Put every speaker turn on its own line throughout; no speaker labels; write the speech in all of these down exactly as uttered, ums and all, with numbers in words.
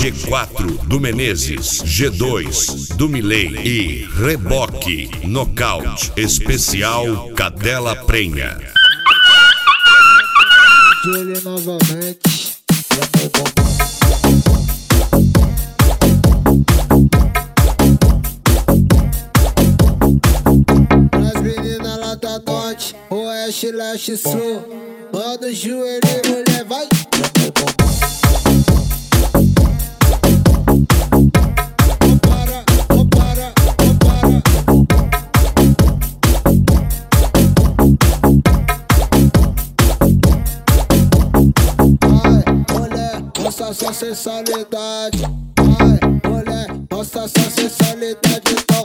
G quatro do Menezes, G dois do Milei e Reboque, nocaute especial Cadela Prenha.
Ele novamente. As meninas lá da norte, oeste, leste, sul. Manda o joelho, mulher, vai. Não para, não para, não para. Vai, mulher, mostra sua sensualidade. Vai, mulher, mostra sua sensualidade. Então,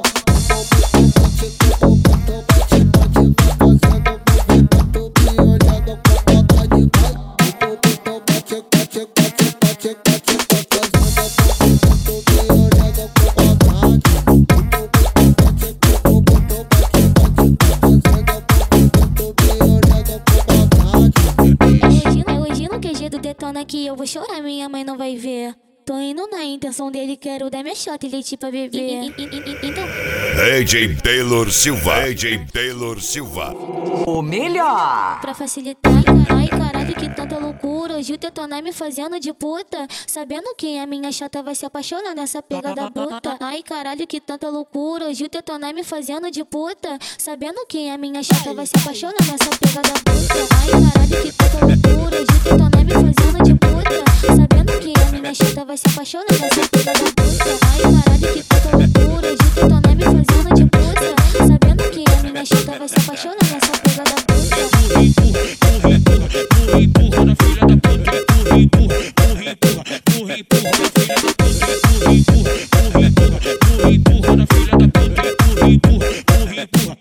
detona que eu vou chorar, minha mãe não vai ver. Tô indo na intenção dele, quero dar minha shot e leite pra beber. Então...
D J Taylor Silva, D J Taylor Silva.
O melhor!
Pra facilitar, ai caralho, que tanta loucura. Hoje o Detonai me fazendo de puta, sabendo que a minha chata vai se apaixonar nessa pegada bruta. Ai caralho, que tanta loucura. Hoje o Detonai me fazendo de puta, sabendo que a minha chata vai se apaixonar nessa pegada bruta. Ai caralho, que tanta loucura. Hoje o Detonai me fazendo de puta, sabendo que a minha chata vai se apaixonar nessa pegada bruta. Ai caralho, que tanta loucura. Hoje o Detonai me fazendo de puta, sabendo que a minha chata vai se apaixonar nessa pegada bruta.
Empurra, empurra na filha da puta, empurra, empurra, empurra, empurra, empurra, empurra, empurra, empurra, empurra na filha da puta, empurra, empurra, empurra.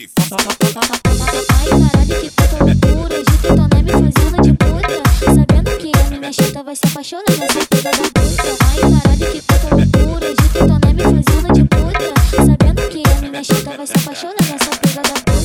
Ai caralho, que tanta loucura. Hoje o Detonai me fazendo de puta, sabendo que a minha chata vai se apaixonar nessa pegada bruta. Ai caralho, que tanta loucura. Hoje o Detonai me fazendo de puta, sabendo que a minha chata vai se apaixonar nessa pegada bruta.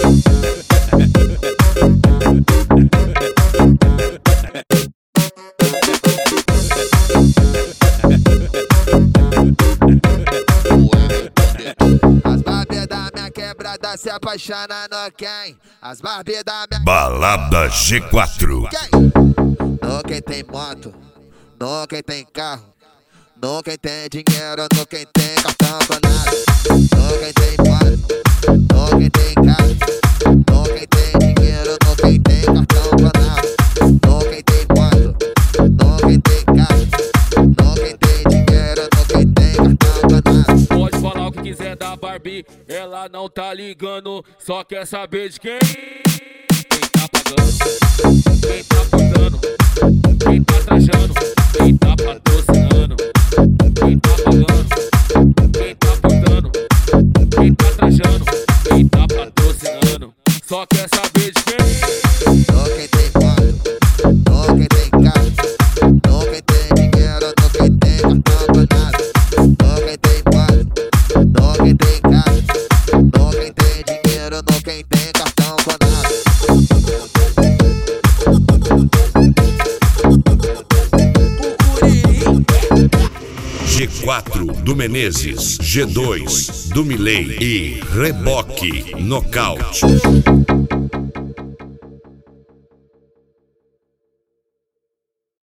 As Barbie da minha quebrada se apaixona no quem? As Barbie da minha...
Balada G quatro.
Quem? No quem tem moto, no quem tem carro, no quem tem dinheiro, no quem tem cartão clonado. No quem tem moto, no quem tem carro, no quem tem dinheiro, no quem tem cartão clonado. No quem tem moto, no quem tem carro, no quem tem dinheiro, no quem tem cartão clonado.
Pode falar o que quiser da Barbie, ela não tá ligando, só quer saber de quem. Quem tá pagando, quem tá pagando, quem tá trajando, quem tá patrocinando, quem tá pagando, quem tá pagando, quem tá trajando, quem tá patrocinando, só quer saber de quem.
No quem tem moto, no quem tem carro, no quem tem dinheiro, no quem tem cartão clonado. No quem tem moto, no quem tem carro, no quem tem dinheiro, no quem tem cartão clonado.
G quatro do Menezes, G dois do Milei e Reboque, nocaute.